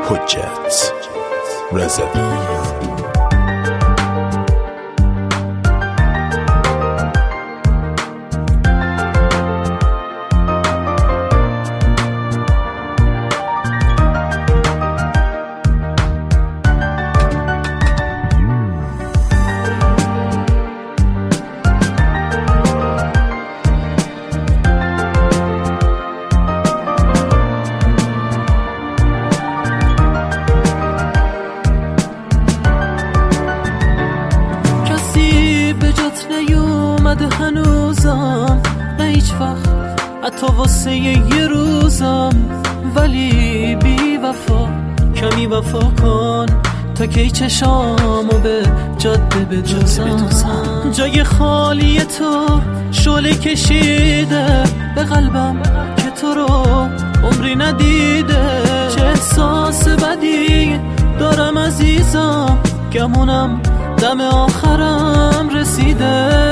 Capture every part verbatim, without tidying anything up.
حجت رضوی. هنوزم نه هیچ وقت حتی واسه یه روزم، ولی بی وفا کمی وفا کن تا که چشامو به جاده بدوزم. جای خالی تو شعله کشیده به قلبم که تو رو عمری ندیده. چه احساس بدی دارم عزیزم، گمونم دم آخرم رسیده.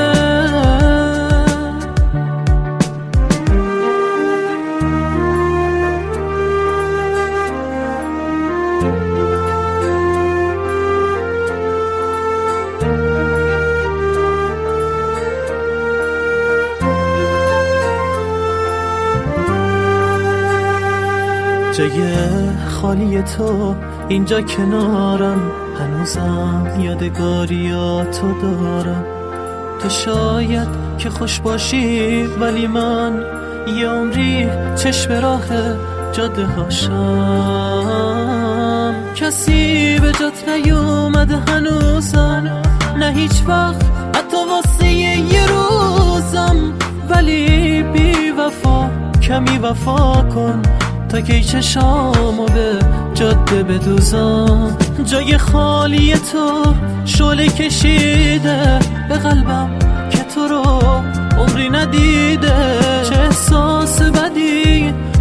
جای خالی تو اینجا کنارم، هنوزم یادگاریاتو دارم. تو شاید که خوش باشی ولی من یه عمری چشم راه جاده هاشم. کسی به جات نیومده هنوزم، نه هیچ وقت حتی واسه یه روزم، ولی بی وفا کمی وفا کن تا که چشامو به جاده بدوزم. جای خالی تو شعله کشیده به قلبم که تو رو عمری ندیده. چه احساس بدی